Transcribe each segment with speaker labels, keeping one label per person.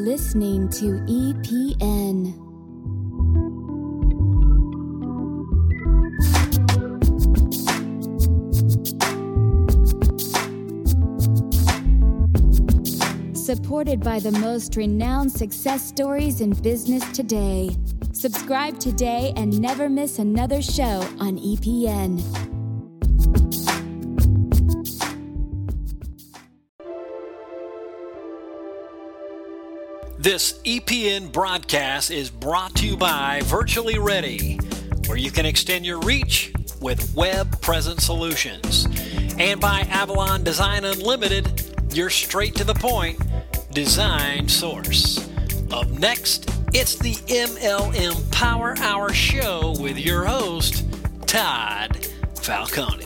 Speaker 1: listening to EPN. Supported by the most renowned success stories in business today. Subscribe today and never miss another show on EPN.
Speaker 2: This EPN broadcast is brought to you by Virtually Ready, where you can extend your reach with web presence solutions, and by Avalon Design Unlimited, your straight to the point design source. Up next, it's the MLM Power Hour Show with your host, Todd Falcone.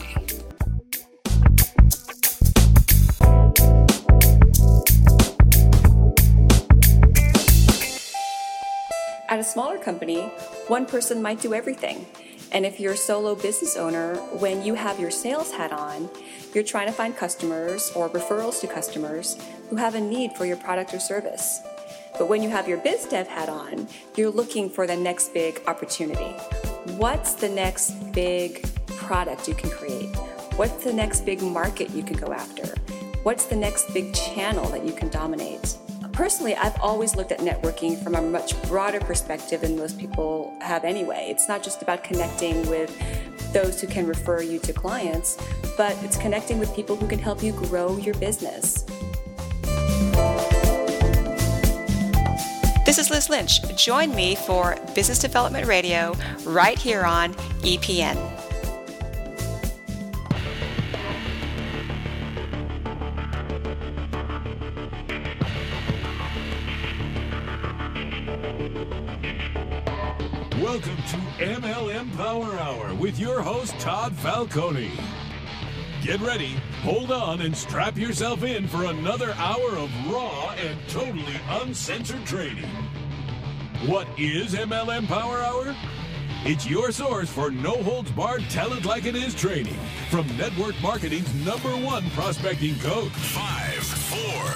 Speaker 3: At a smaller company, one person might do everything. And if you're a solo business owner, when you have your sales hat on, you're trying to find customers or referrals to customers who have a need for your product or service. But when you have your biz dev hat on, you're looking for the next big opportunity. What's the next big product you can create? What's the next big market you can go after? What's the next big channel that you can dominate? Personally, I've always looked at networking from a much broader perspective than most people have anyway. It's not just about connecting with those who can refer you to clients, but it's connecting with people who can help you grow your business.
Speaker 4: This is Liz Lynch. Join me for Business Development Radio right here on EPN.
Speaker 5: Welcome to MLM Power Hour with your host, Todd Falcone. Get ready, hold on, and strap yourself in for another hour of raw and totally uncensored training. What is MLM Power Hour? It's your source for no-holds-barred talent-like-it-is training from network marketing's #1 prospecting coach. 5, 4,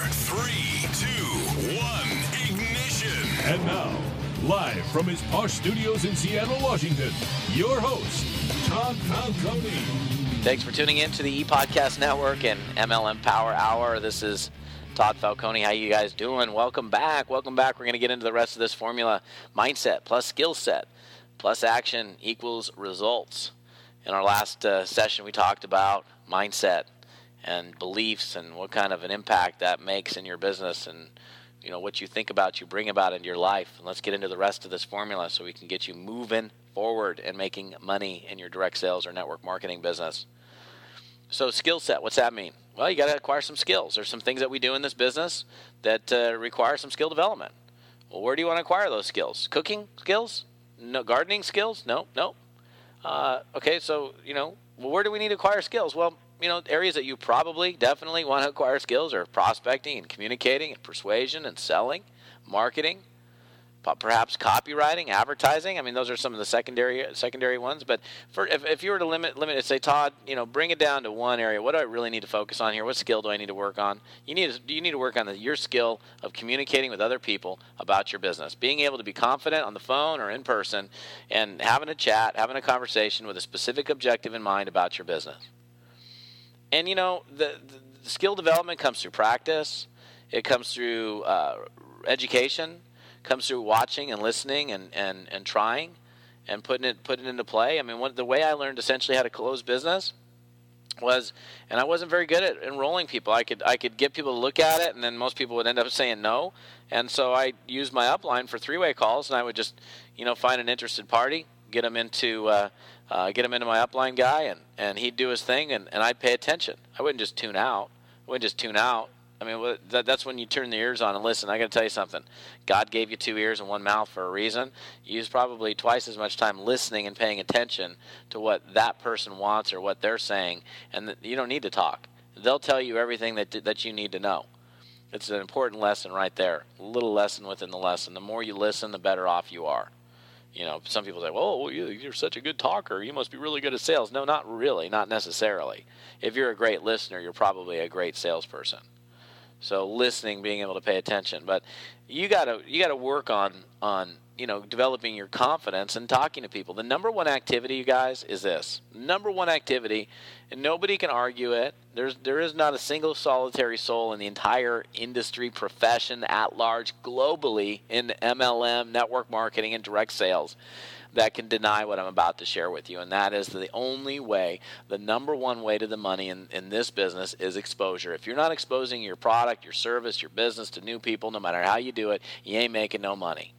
Speaker 5: 3, 2, 1, ignition. And now, live from his posh studios in Seattle, Washington, your host, Todd Falcone.
Speaker 6: Thanks for tuning in to the ePodcast Network and MLM Power Hour. This is Todd Falcone. How you guys doing? Welcome back. Welcome back. We're going to get into the rest of this formula. Mindset plus skill set plus action equals results. In our last session, we talked about mindset and beliefs and what kind of an impact that makes in your business, and what you think about, you bring about into your life. And let's get into the rest of this formula so we can get you moving forward and making money in your direct sales or network marketing business. So skill set, what's that mean? Well, you got to acquire some skills. There's some things that we do in this business that require some skill development. Well, where do you want to acquire those skills? Cooking skills? No. Gardening skills? No. Okay, so, where do we need to acquire skills? Well, areas that you probably definitely want to acquire skills are prospecting and communicating and persuasion and selling, marketing, perhaps copywriting, advertising. I mean, those are some of the secondary ones. But if you were to limit it, say, Todd, bring it down to one area. What do I really need to focus on here? What skill do I need to work on? You need to work on your skill of communicating with other people about your business, being able to be confident on the phone or in person, and having a chat, having a conversation with a specific objective in mind about your business. And, the skill development comes through practice. It comes through education. Comes through watching and listening and trying and putting it into play. I mean, the way I learned essentially how to close business was, and I wasn't very good at enrolling people. I could get people to look at it, and then most people would end up saying no. And so I used my upline for three-way calls, and I would just, find an interested party, get them into my upline guy, and he'd do his thing, and I'd pay attention. I wouldn't just tune out. I mean, that's when you turn the ears on and listen. I got to tell you something. God gave you 2 ears and 1 mouth for a reason. Use probably twice as much time listening and paying attention to what that person wants or what they're saying, and you don't need to talk. They'll tell you everything that you need to know. It's an important lesson right there. A little lesson within the lesson. The more you listen, the better off you are. Some people say, well, you're such a good talker. You must be really good at sales. No, not really. Not necessarily. If you're a great listener, you're probably a great salesperson. So listening, being able to pay attention. But you gotta work on developing your confidence and talking to people. The number one activity, you guys, is this. Number one activity, and nobody can argue it. There is not a single solitary soul in the entire industry, profession at large, globally, in MLM, network marketing, and direct sales that can deny what I'm about to share with you. And that is the only way, the number one way to the money in this business is exposure. If you're not exposing your product, your service, your business to new people, no matter how you do it, you ain't making no money.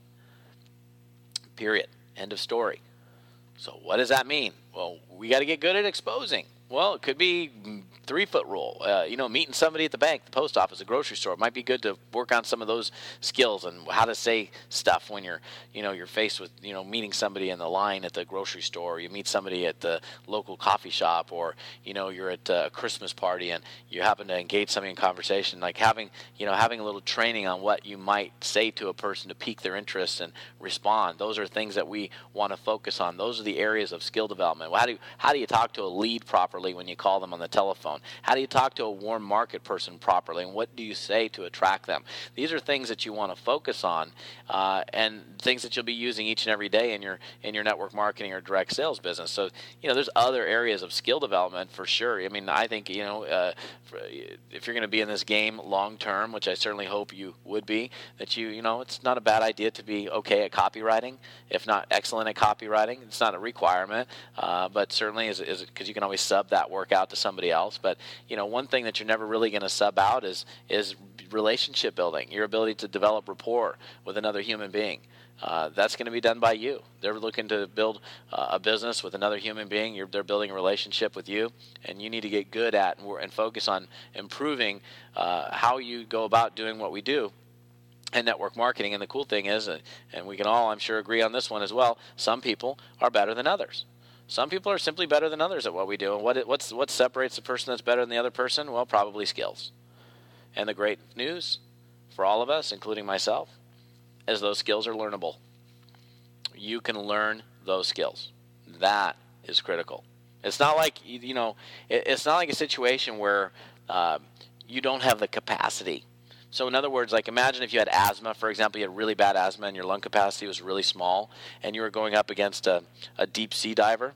Speaker 6: Period. End of story. So what does that mean? Well, we got to get good at exposing. Well, it could be 3-foot rule. Meeting somebody at the bank, the post office, the grocery store. It might be good to work on some of those skills and how to say stuff when you're faced with, meeting somebody in the line at the grocery store. Or you meet somebody at the local coffee shop, or, you're at a Christmas party and you happen to engage somebody in conversation. Like having a little training on what you might say to a person to pique their interest and respond. Those are things that we want to focus on. Those are the areas of skill development. Well, how do you talk to a lead properly when you call them on the telephone? How do you talk to a warm market person properly, and what do you say to attract them? These are things that you want to focus on, and things that you'll be using each and every day in your network marketing or direct sales business. So there's other areas of skill development for sure. I mean, I think if you're going to be in this game long term, which I certainly hope you would be, that it's not a bad idea to be okay at copywriting, if not excellent at copywriting. It's not a requirement, but certainly is because you can always sub that work out to somebody else. But one thing that you're never really going to sub out is relationship building, your ability to develop rapport with another human being. That's going to be done by you. They're looking to build a business with another human being. They're building a relationship with you, and you need to get good at and focus on improving how you go about doing what we do in network marketing. And the cool thing is, and we can all, I'm sure, agree on this one as well, some people are better than others. Some people are simply better than others at what we do. And what separates the person that's better than the other person? Well, probably skills. And the great news for all of us, including myself, is those skills are learnable. You can learn those skills. That is critical. It's not like, it's not like a situation where you don't have the capacity. So in other words, like imagine if you had asthma, for example, you had really bad asthma and your lung capacity was really small, and you were going up against a deep sea diver,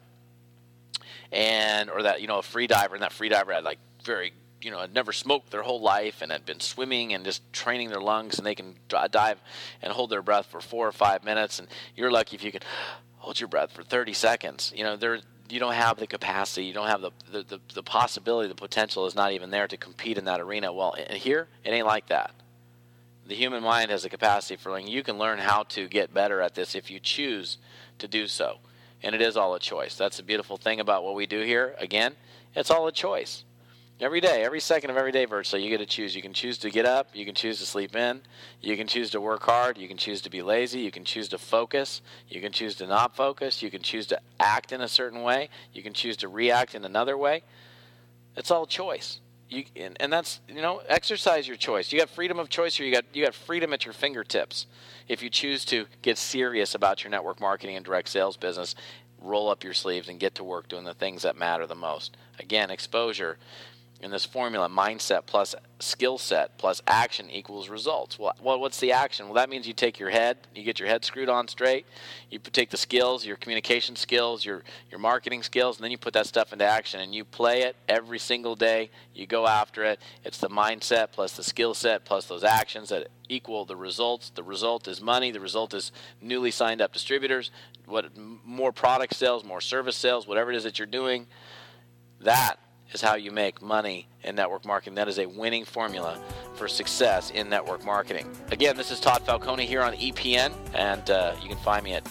Speaker 6: or that, a free diver, and that free diver had like very, had never smoked their whole life and had been swimming and just training their lungs, and they can dive and hold their breath for 4 or 5 minutes, and you're lucky if you can hold your breath for 30 seconds. You don't have the capacity, you don't have the possibility, the potential is not even there to compete in that arena. Well, here, it ain't like that. The human mind has the capacity for learning. You can learn how to get better at this if you choose to do so. And it is all a choice. That's the beautiful thing about what we do here. Again, it's all a choice. Every day, every second of every day virtually, you get to choose. You can choose to get up. You can choose to sleep in. You can choose to work hard. You can choose to be lazy. You can choose to focus. You can choose to not focus. You can choose to act in a certain way. You can choose to react in another way. It's all choice. And that's, exercise your choice. You got freedom of choice, or you got freedom at your fingertips. If you choose to get serious about your network marketing and direct sales business, roll up your sleeves and get to work doing the things that matter the most. Again, exposure. In this formula, mindset plus skill set plus action equals results. Well, what's the action? Well, that means you take your head, you get your head screwed on straight, you take the skills, your communication skills, your marketing skills, and then you put that stuff into action, and you play it every single day. You go after it. It's the mindset plus the skill set plus those actions that equal the results. The result is money. The result is newly signed up distributors, more product sales, more service sales, whatever it is that you're doing. That is how you make money in network marketing. That is a winning formula for success in network marketing. Again, this is Todd Falcone here on EPN, and you can find me at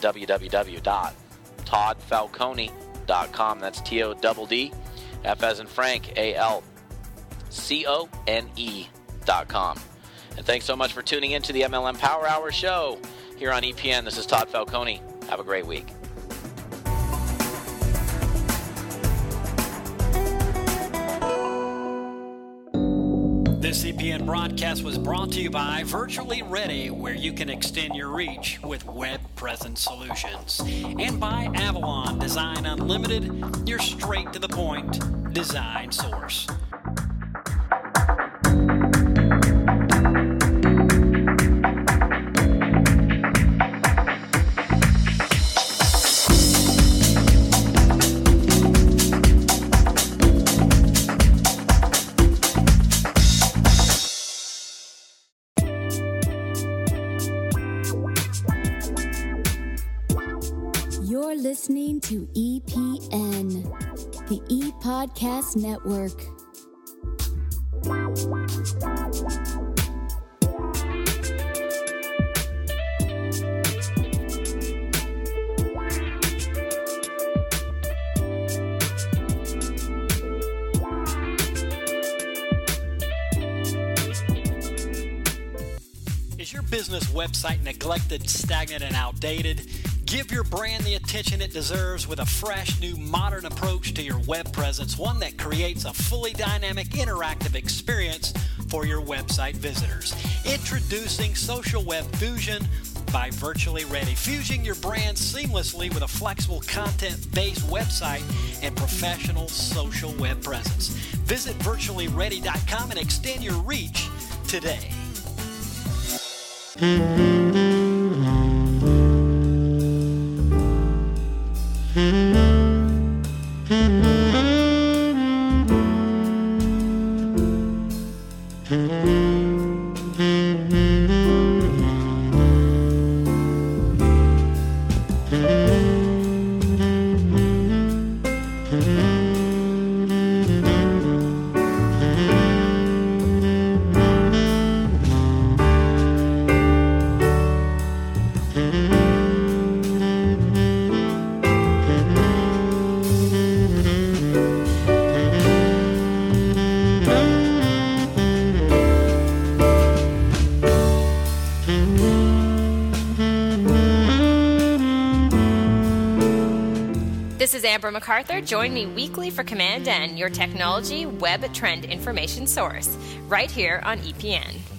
Speaker 6: www.toddfalcone.com. That's TODD, F as in Frank, ALCONE.com. And thanks so much for tuning in to the MLM Power Hour show here on EPN. This is Todd Falcone. Have a great week.
Speaker 2: This CPN broadcast was brought to you by Virtually Ready, where you can extend your reach with web presence solutions, and by Avalon Design Unlimited, your straight to the point design source.
Speaker 1: listening to EPN, the ePodcast Network.
Speaker 2: Is your business website neglected, stagnant, and outdated? Give your brand the attention it deserves with a fresh, new, modern approach to your web presence, one that creates a fully dynamic, interactive experience for your website visitors. Introducing Social Web Fusion by Virtually Ready, fusing your brand seamlessly with a flexible content-based website and professional social web presence. Visit virtuallyready.com and extend your reach today.
Speaker 7: This is Amber MacArthur. Join me weekly for Command N, your technology web trend information source, right here on EPN.